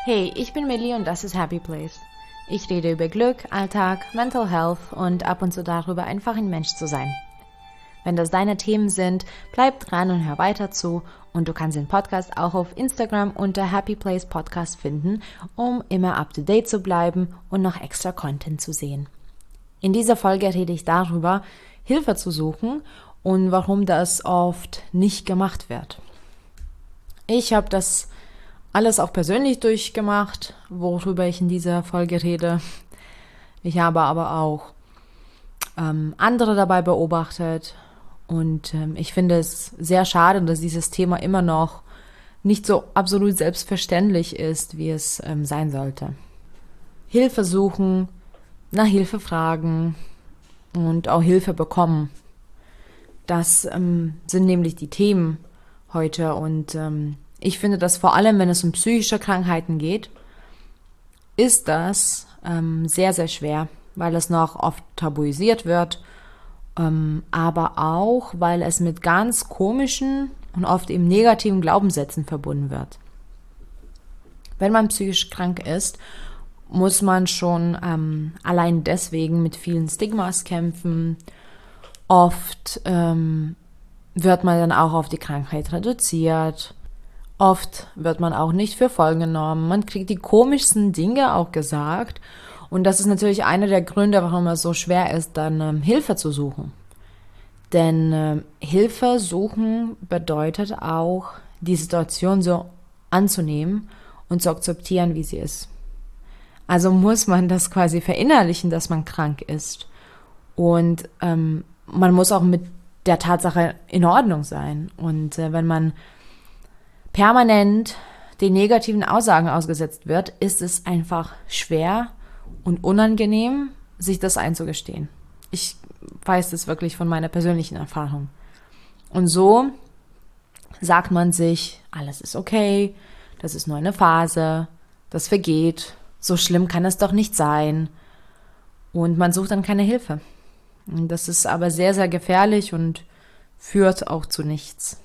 Hey, ich bin Millie und das ist Happy Place. Ich rede über Glück, Alltag, Mental Health und ab und zu darüber, einfach ein Mensch zu sein. Wenn das deine Themen sind, bleib dran und hör weiter zu und du kannst den Podcast auch auf Instagram unter Happy Place Podcast finden, um immer up to date zu bleiben und noch extra Content zu sehen. In dieser Folge rede ich darüber, Hilfe zu suchen und warum das oft nicht gemacht wird. Ich habe das alles auch persönlich durchgemacht, worüber ich in dieser Folge rede. Ich habe aber auch andere dabei beobachtet und ich finde es sehr schade, dass dieses Thema immer noch nicht so absolut selbstverständlich ist, wie es sein sollte. Hilfe suchen, nach Hilfe fragen und auch Hilfe bekommen. Das sind nämlich die Themen heute und ich finde, dass vor allem, wenn es um psychische Krankheiten geht, ist das sehr, sehr schwer, weil es noch oft tabuisiert wird, aber auch, weil es mit ganz komischen und oft eben negativen Glaubenssätzen verbunden wird. Wenn man psychisch krank ist, muss man schon allein deswegen mit vielen Stigmas kämpfen. Oft wird man dann auch auf die Krankheit reduziert. Oft wird man auch nicht für voll genommen. Man kriegt die komischsten Dinge auch gesagt. Und das ist natürlich einer der Gründe, warum es so schwer ist, dann Hilfe zu suchen. Denn Hilfe suchen bedeutet auch, die Situation so anzunehmen und zu akzeptieren, wie sie ist. Also muss man das quasi verinnerlichen, dass man krank ist. Und man muss auch mit der Tatsache in Ordnung sein. Und wenn man permanent den negativen Aussagen ausgesetzt wird, ist es einfach schwer und unangenehm, sich das einzugestehen. Ich weiß das wirklich von meiner persönlichen Erfahrung. Und so sagt man sich, alles ist okay, das ist nur eine Phase, das vergeht, so schlimm kann es doch nicht sein. Und man sucht dann keine Hilfe. Und das ist aber sehr, sehr gefährlich und führt auch zu nichts.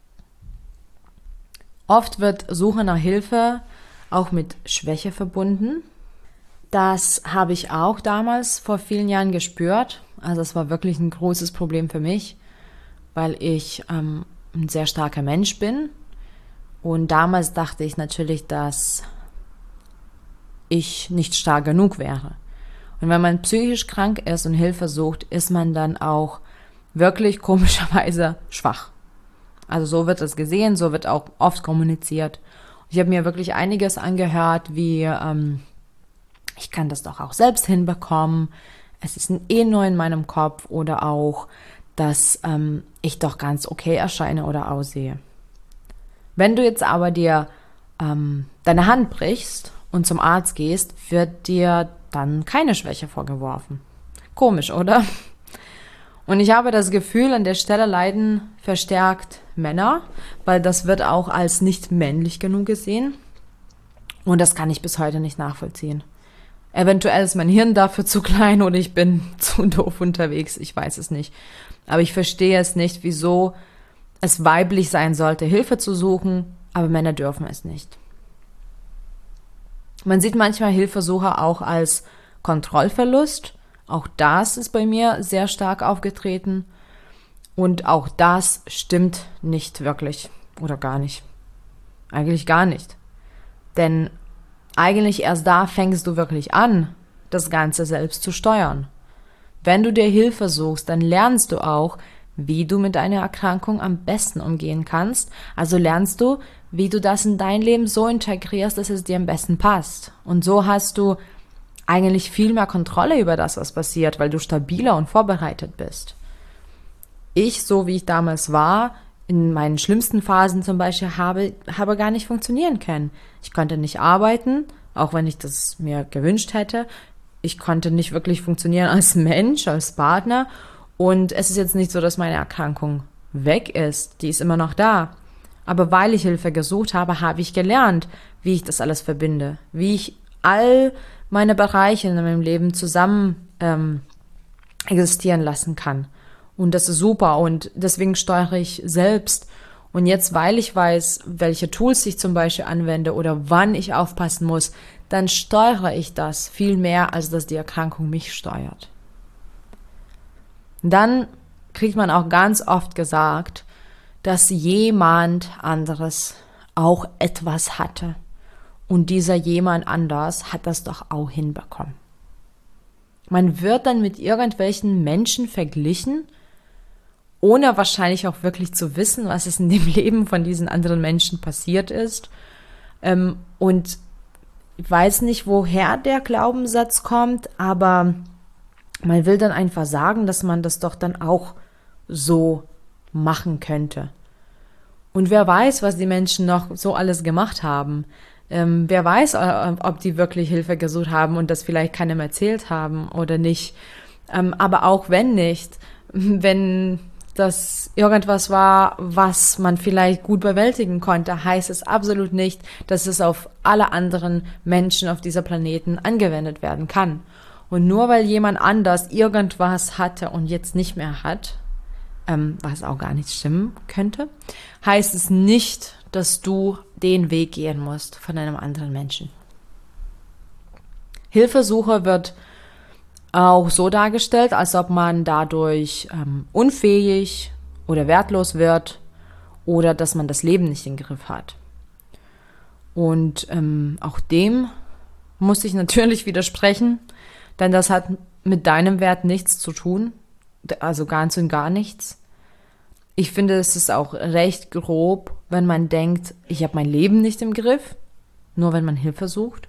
Oft wird Suche nach Hilfe auch mit Schwäche verbunden. Das habe ich auch damals vor vielen Jahren gespürt. Also es war wirklich ein großes Problem für mich, weil ich ein sehr starker Mensch bin. Und damals dachte ich natürlich, dass ich nicht stark genug wäre. Und wenn man psychisch krank ist und Hilfe sucht, ist man dann auch wirklich komischerweise schwach. Also so wird es gesehen, so wird auch oft kommuniziert. Ich habe mir wirklich einiges angehört, wie ich kann das doch auch selbst hinbekommen, es ist nur in meinem Kopf oder auch, dass ich doch ganz okay erscheine oder aussehe. Wenn du jetzt aber dir deine Hand brichst und zum Arzt gehst, wird dir dann keine Schwäche vorgeworfen. Komisch, oder? Und ich habe das Gefühl, an der Stelle leiden verstärkt Männer, weil das wird auch als nicht männlich genug gesehen. Und das kann ich bis heute nicht nachvollziehen. Eventuell ist mein Hirn dafür zu klein oder ich bin zu doof unterwegs, ich weiß es nicht. Aber ich verstehe es nicht, wieso es weiblich sein sollte, Hilfe zu suchen, aber Männer dürfen es nicht. Man sieht manchmal Hilfesucher auch als Kontrollverlust. Auch das ist bei mir sehr stark aufgetreten. Und auch das stimmt nicht wirklich oder gar nicht. Eigentlich gar nicht. Denn eigentlich erst da fängst du wirklich an, das Ganze selbst zu steuern. Wenn du dir Hilfe suchst, dann lernst du auch, wie du mit deiner Erkrankung am besten umgehen kannst. Also lernst du, wie du das in dein Leben so integrierst, dass es dir am besten passt. Und so hast du eigentlich viel mehr Kontrolle über das, was passiert, weil du stabiler und vorbereitet bist. Ich, so wie ich damals war, in meinen schlimmsten Phasen zum Beispiel, habe gar nicht funktionieren können. Ich konnte nicht arbeiten, auch wenn ich das mir gewünscht hätte. Ich konnte nicht wirklich funktionieren als Mensch, als Partner. Und es ist jetzt nicht so, dass meine Erkrankung weg ist. Die ist immer noch da. Aber weil ich Hilfe gesucht habe, habe ich gelernt, wie ich das alles verbinde. Wie ich all meine Bereiche in meinem Leben zusammen existieren lassen kann. Und das ist super und deswegen steuere ich selbst Und jetzt, weil ich weiß, welche Tools ich zum Beispiel anwende oder wann ich aufpassen muss, dann steuere ich das viel mehr, als dass die Erkrankung mich steuert. Dann kriegt man auch ganz oft gesagt, dass jemand anderes auch etwas hatte. Und dieser jemand anders hat das doch auch hinbekommen. Man wird dann mit irgendwelchen Menschen verglichen, ohne wahrscheinlich auch wirklich zu wissen, was es in dem Leben von diesen anderen Menschen passiert ist. Und ich weiß nicht, woher der Glaubenssatz kommt, aber man will dann einfach sagen, dass man das doch dann auch so machen könnte. Und wer weiß, was die Menschen noch so alles gemacht haben. Wer weiß, ob die wirklich Hilfe gesucht haben und das vielleicht keinem erzählt haben oder nicht. Aber auch wenn nicht, wenn das irgendwas war, was man vielleicht gut bewältigen konnte, heißt es absolut nicht, dass es auf alle anderen Menschen auf dieser Planeten angewendet werden kann. Und nur weil jemand anders irgendwas hatte und jetzt nicht mehr hat, was auch gar nicht stimmen könnte, heißt es nicht, dass du den Weg gehen musst von einem anderen Menschen. Hilfesuche wird auch so dargestellt, als ob man dadurch unfähig oder wertlos wird oder dass man das Leben nicht im Griff hat. Und auch dem muss ich natürlich widersprechen, denn das hat mit deinem Wert nichts zu tun, also ganz und gar nichts. Ich finde, es ist auch recht grob, wenn man denkt, ich habe mein Leben nicht im Griff, nur wenn man Hilfe sucht.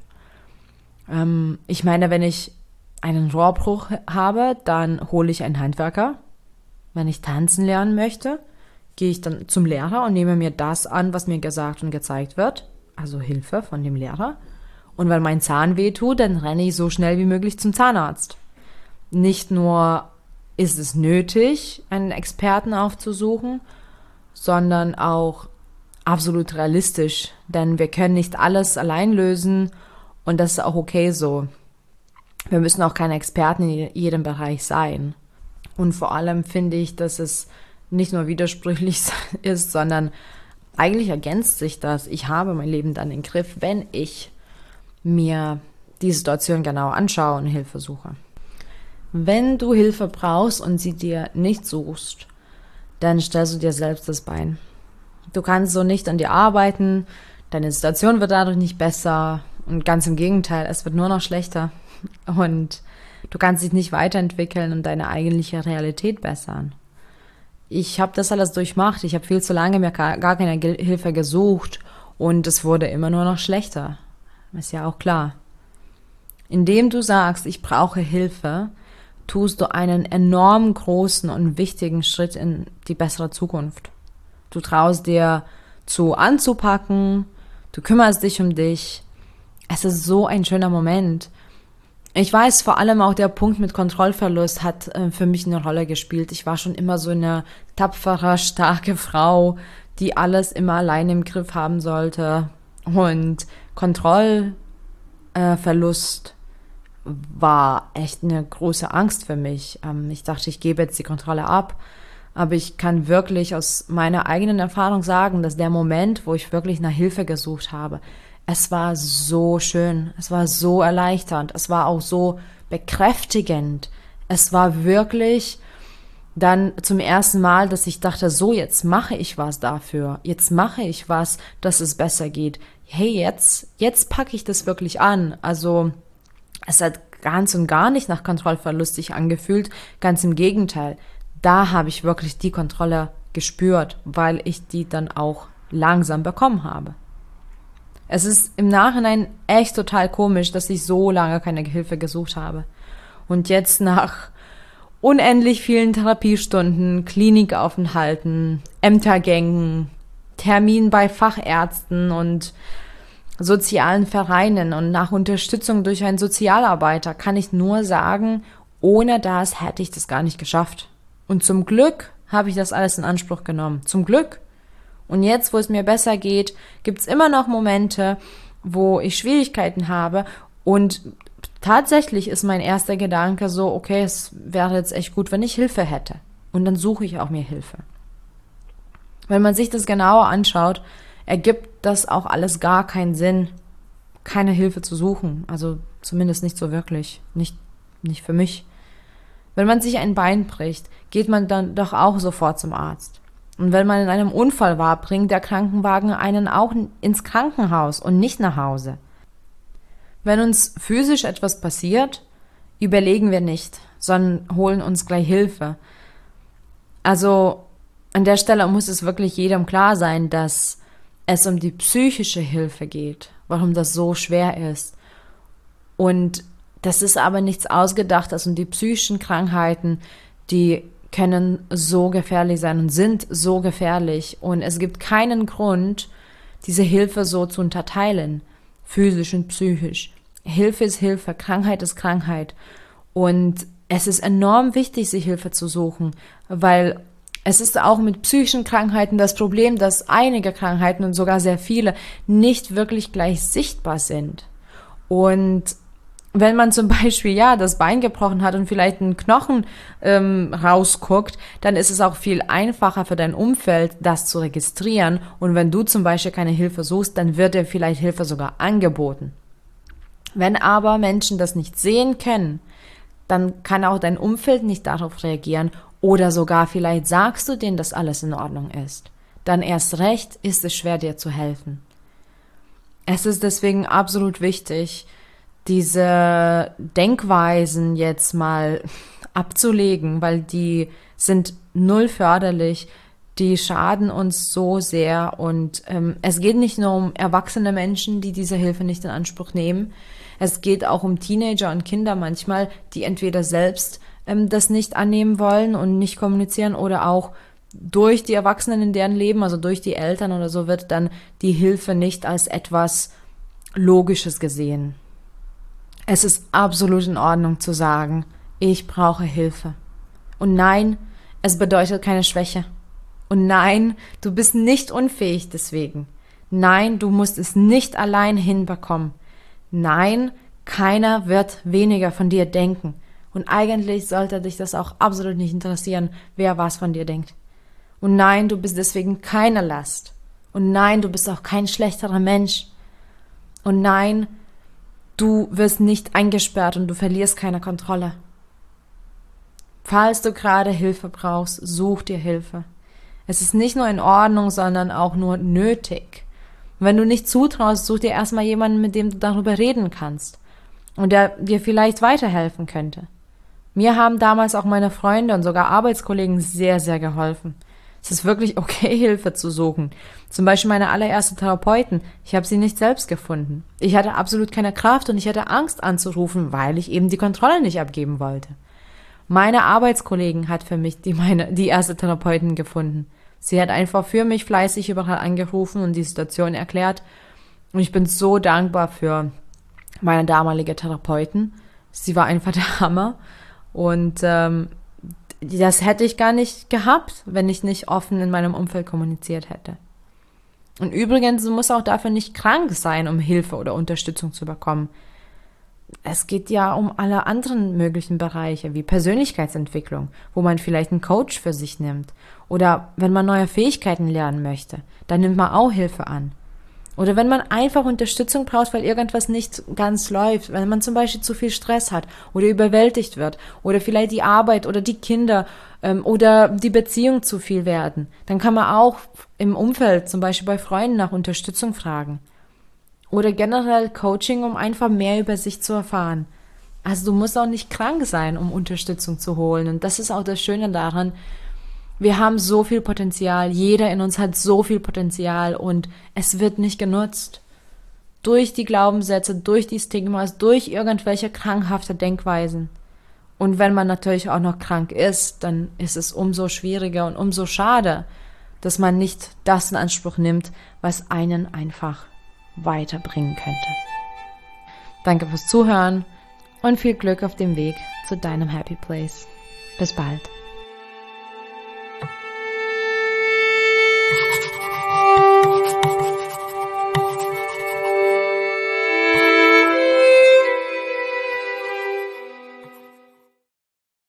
Ich meine, wenn ich einen Rohrbruch habe, dann hole ich einen Handwerker. Wenn ich tanzen lernen möchte, gehe ich dann zum Lehrer und nehme mir das an, was mir gesagt und gezeigt wird, also Hilfe von dem Lehrer. Und wenn mein Zahn wehtut, dann renne ich so schnell wie möglich zum Zahnarzt. Nicht nur ist es nötig, einen Experten aufzusuchen, sondern auch absolut realistisch, denn wir können nicht alles allein lösen und das ist auch okay so. Wir müssen auch keine Experten in jedem Bereich sein. Und vor allem finde ich, dass es nicht nur widersprüchlich ist, sondern eigentlich ergänzt sich das. Ich habe mein Leben dann im Griff, wenn ich mir die Situation genau anschaue und Hilfe suche. Wenn du Hilfe brauchst und sie dir nicht suchst, dann stellst du dir selbst das Bein. Du kannst so nicht an dir arbeiten, deine Situation wird dadurch nicht besser und ganz im Gegenteil, es wird nur noch schlechter und du kannst dich nicht weiterentwickeln und deine eigentliche Realität bessern. Ich habe das alles durchmacht, ich habe viel zu lange mir gar keine Hilfe gesucht und es wurde immer nur noch schlechter. Ist ja auch klar. Indem du sagst, ich brauche Hilfe, tust du einen enorm großen und wichtigen Schritt in die bessere Zukunft. Du traust dir zu anzupacken, du kümmerst dich um dich. Es ist so ein schöner Moment. Ich weiß, vor allem auch der Punkt mit Kontrollverlust hat für mich eine Rolle gespielt. Ich war schon immer so eine tapfere, starke Frau, die alles immer alleine im Griff haben sollte. Und Kontrollverlust war echt eine große Angst für mich. Ich dachte, ich gebe jetzt die Kontrolle ab. Aber ich kann wirklich aus meiner eigenen Erfahrung sagen, dass der Moment, wo ich wirklich nach Hilfe gesucht habe, es war so schön, es war so erleichternd, es war auch so bekräftigend. Es war wirklich dann zum ersten Mal, dass ich dachte, so, jetzt mache ich was dafür. Jetzt mache ich was, dass es besser geht. Hey, jetzt packe ich das wirklich an. Also, es hat ganz und gar nicht nach Kontrollverlust sich angefühlt. Ganz im Gegenteil. Da habe ich wirklich die Kontrolle gespürt, weil ich die dann auch langsam bekommen habe. Es ist im Nachhinein echt total komisch, dass ich so lange keine Hilfe gesucht habe. Und jetzt nach unendlich vielen Therapiestunden, Klinikaufenthalten, Ämtergängen, Terminen bei Fachärzten und sozialen Vereinen und nach Unterstützung durch einen Sozialarbeiter kann ich nur sagen, ohne das hätte ich das gar nicht geschafft. Und zum Glück habe ich das alles in Anspruch genommen. Zum Glück. Und jetzt, wo es mir besser geht, gibt es immer noch Momente, wo ich Schwierigkeiten habe. Und tatsächlich ist mein erster Gedanke so, okay, es wäre jetzt echt gut, wenn ich Hilfe hätte. Und dann suche ich auch mir Hilfe. Wenn man sich das genauer anschaut, ergibt das auch alles gar keinen Sinn, keine Hilfe zu suchen. Also zumindest nicht so wirklich, nicht für mich. Wenn man sich ein Bein bricht, geht man dann doch auch sofort zum Arzt. Und wenn man in einem Unfall war, bringt der Krankenwagen einen auch ins Krankenhaus und nicht nach Hause. Wenn uns physisch etwas passiert, überlegen wir nicht, sondern holen uns gleich Hilfe. Also an der Stelle muss es wirklich jedem klar sein, dass es um die psychische Hilfe geht, warum das so schwer ist. Und das ist aber nichts Ausgedachtes, und die psychischen Krankheiten, die können so gefährlich sein und sind so gefährlich, und es gibt keinen Grund, diese Hilfe so zu unterteilen, physisch und psychisch. Hilfe ist Hilfe, Krankheit ist Krankheit, und es ist enorm wichtig, sich Hilfe zu suchen, weil es ist auch mit psychischen Krankheiten das Problem, dass einige Krankheiten und sogar sehr viele nicht wirklich gleich sichtbar sind. Und wenn man zum Beispiel das Bein gebrochen hat und vielleicht einen Knochen rausguckt, dann ist es auch viel einfacher für dein Umfeld, das zu registrieren. Und wenn du zum Beispiel keine Hilfe suchst, dann wird dir vielleicht Hilfe sogar angeboten. Wenn aber Menschen das nicht sehen können, dann kann auch dein Umfeld nicht darauf reagieren, oder sogar vielleicht sagst du denen, dass alles in Ordnung ist. Dann erst recht ist es schwer, dir zu helfen. Es ist deswegen absolut wichtig, diese Denkweisen jetzt mal abzulegen, weil die sind null förderlich, die schaden uns so sehr, und es geht nicht nur um erwachsene Menschen, die diese Hilfe nicht in Anspruch nehmen, es geht auch um Teenager und Kinder manchmal, die entweder selbst das nicht annehmen wollen und nicht kommunizieren, oder auch durch die Erwachsenen in deren Leben, also durch die Eltern oder so, wird dann die Hilfe nicht als etwas Logisches gesehen. Es ist absolut in Ordnung zu sagen, ich brauche Hilfe. Und nein, es bedeutet keine Schwäche. Und nein, du bist nicht unfähig deswegen. Nein, du musst es nicht allein hinbekommen. Nein, keiner wird weniger von dir denken. Und eigentlich sollte dich das auch absolut nicht interessieren, wer was von dir denkt. Und nein, du bist deswegen keine Last. Und nein, du bist auch kein schlechterer Mensch. Und nein, du wirst nicht eingesperrt und du verlierst keine Kontrolle. Falls du gerade Hilfe brauchst, such dir Hilfe. Es ist nicht nur in Ordnung, sondern auch nur nötig. Und wenn du nicht zutraust, such dir erstmal jemanden, mit dem du darüber reden kannst und der dir vielleicht weiterhelfen könnte. Mir haben damals auch meine Freunde und sogar Arbeitskollegen sehr, sehr geholfen. Es ist wirklich okay, Hilfe zu suchen. Zum Beispiel meine allererste Therapeutin. Ich habe sie nicht selbst gefunden. Ich hatte absolut keine Kraft und ich hatte Angst anzurufen, weil ich eben die Kontrolle nicht abgeben wollte. Meine Arbeitskollegen hat für mich die erste Therapeutin gefunden. Sie hat einfach für mich fleißig überall angerufen und die Situation erklärt. Und ich bin so dankbar für meine damalige Therapeutin. Sie war einfach der Hammer. Und das hätte ich gar nicht gehabt, wenn ich nicht offen in meinem Umfeld kommuniziert hätte. Und übrigens, du musst auch dafür nicht krank sein, um Hilfe oder Unterstützung zu bekommen. Es geht ja um alle anderen möglichen Bereiche, wie Persönlichkeitsentwicklung, wo man vielleicht einen Coach für sich nimmt. Oder wenn man neue Fähigkeiten lernen möchte, dann nimmt man auch Hilfe an. Oder wenn man einfach Unterstützung braucht, weil irgendwas nicht ganz läuft, wenn man zum Beispiel zu viel Stress hat oder überwältigt wird oder vielleicht die Arbeit oder die Kinder oder die Beziehung zu viel werden, dann kann man auch im Umfeld, zum Beispiel bei Freunden, nach Unterstützung fragen. Oder generell Coaching, um einfach mehr über sich zu erfahren. Also du musst auch nicht krank sein, um Unterstützung zu holen. Und das ist auch das Schöne daran, wir haben so viel Potenzial, jeder in uns hat so viel Potenzial und es wird nicht genutzt. Durch die Glaubenssätze, durch die Stigmas, durch irgendwelche krankhafte Denkweisen. Und wenn man natürlich auch noch krank ist, dann ist es umso schwieriger und umso schade, dass man nicht das in Anspruch nimmt, was einen einfach weiterbringen könnte. Danke fürs Zuhören und viel Glück auf dem Weg zu deinem Happy Place. Bis bald.